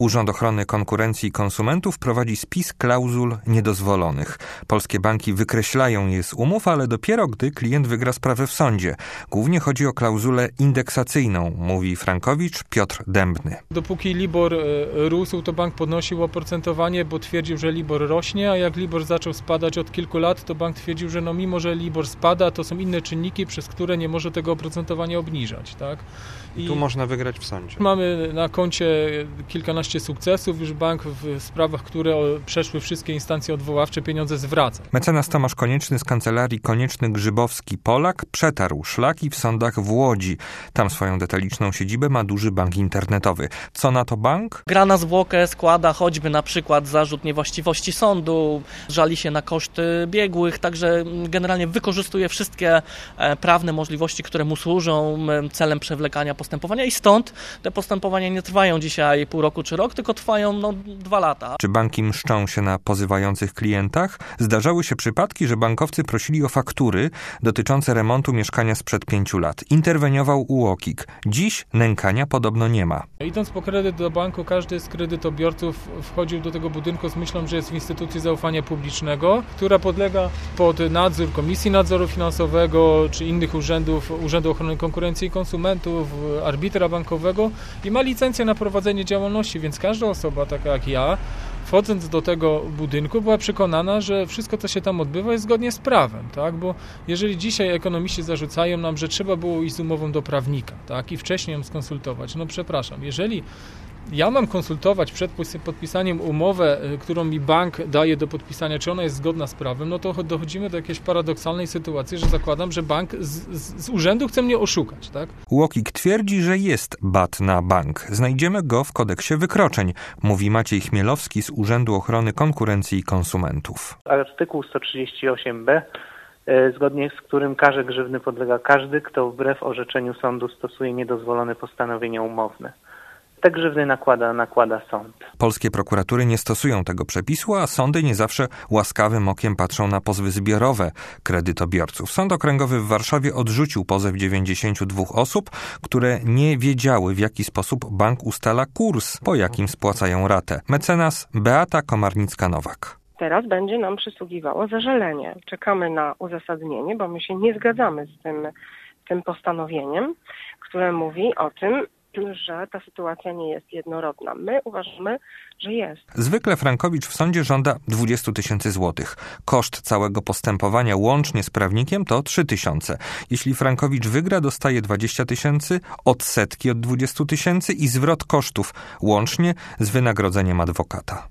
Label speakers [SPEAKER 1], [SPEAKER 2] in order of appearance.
[SPEAKER 1] Urząd Ochrony Konkurencji i Konsumentów prowadzi spis klauzul niedozwolonych. Polskie banki wykreślają je z umów, ale dopiero gdy klient wygra sprawę w sądzie. Głównie chodzi o klauzulę indeksacyjną, mówi Frankowicz Piotr Dębny.
[SPEAKER 2] Dopóki LIBOR rósł, to bank podnosił oprocentowanie, bo twierdził, że LIBOR rośnie, a jak LIBOR zaczął spadać od kilku lat, to bank twierdził, że mimo, że LIBOR spada, to są inne czynniki, przez które nie może tego oprocentowania obniżać. Tak?
[SPEAKER 1] I tu można wygrać w sądzie.
[SPEAKER 2] Mamy na koncie kilkanaście sukcesów. Już bank w sprawach, które przeszły wszystkie instancje odwoławcze, pieniądze zwraca.
[SPEAKER 1] Mecenas Tomasz Konieczny z kancelarii Konieczny-Grzybowski-Polak przetarł szlaki w sądach w Łodzi. Tam swoją detaliczną siedzibę ma duży bank internetowy. Co na to bank?
[SPEAKER 3] Gra na zwłokę składa choćby na przykład zarzut niewłaściwości sądu, żali się na koszty biegłych, także generalnie wykorzystuje wszystkie prawne możliwości, które mu służą celem przewlekania postępowania i stąd te postępowania nie trwają dzisiaj pół roku czy rok, tylko trwają 2 lata.
[SPEAKER 1] Czy banki mszczą się na pozywających klientach? Zdarzały się przypadki, że bankowcy prosili o faktury dotyczące remontu mieszkania sprzed 5 lat. Interweniował UOKiK. Dziś nękania podobno nie ma.
[SPEAKER 2] Idąc po kredyt do banku, każdy z kredytobiorców wchodził do tego budynku z myślą, że jest w instytucji zaufania publicznego, która podlega pod nadzór Komisji Nadzoru Finansowego czy innych urzędów, Urzędu Ochrony Konkurencji i Konsumentów, arbitra bankowego i ma licencję na prowadzenie działalności, więc każda osoba, taka jak ja, wchodząc do tego budynku, była przekonana, że wszystko, co się tam odbywa, jest zgodnie z prawem, tak? Bo jeżeli dzisiaj ekonomiści zarzucają nam, że trzeba było iść z umową do prawnika, tak? I wcześniej ją skonsultować, przepraszam, jeżeli ja mam konsultować przed podpisaniem umowę, którą mi bank daje do podpisania, czy ona jest zgodna z prawem, to dochodzimy do jakiejś paradoksalnej sytuacji, że zakładam, że bank z urzędu chce mnie oszukać. Tak?
[SPEAKER 1] UOKiK twierdzi, że jest bat na bank. Znajdziemy go w kodeksie wykroczeń, mówi Maciej Chmielowski z Urzędu Ochrony Konkurencji i Konsumentów.
[SPEAKER 4] Artykuł 138b, zgodnie z którym karze grzywny podlega każdy, kto wbrew orzeczeniu sądu stosuje niedozwolone postanowienia umowne. Te grzywny nakłada sąd.
[SPEAKER 1] Polskie prokuratury nie stosują tego przepisu, a sądy nie zawsze łaskawym okiem patrzą na pozwy zbiorowe kredytobiorców. Sąd Okręgowy w Warszawie odrzucił pozew 92 osób, które nie wiedziały, w jaki sposób bank ustala kurs, po jakim spłacają ratę. Mecenas Beata Komarnicka-Nowak.
[SPEAKER 5] Teraz będzie nam przysługiwało zażalenie. Czekamy na uzasadnienie, bo my się nie zgadzamy z tym postanowieniem, które mówi o tym, że ta sytuacja nie jest jednorodna. My uważamy, że jest.
[SPEAKER 1] Zwykle Frankowicz w sądzie żąda 20 000 złotych. Koszt całego postępowania łącznie z prawnikiem to 3 000. Jeśli Frankowicz wygra, dostaje 20 000, odsetki od 20 000 i zwrot kosztów łącznie z wynagrodzeniem adwokata.